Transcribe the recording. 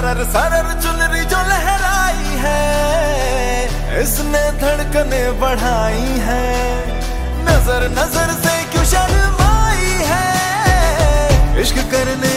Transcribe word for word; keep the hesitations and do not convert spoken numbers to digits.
सरर सरर चुनरी जो लहराई है, इसने धड़कने बढ़ाई है। नजर नजर से क्यों शर्माई है, इश्क करने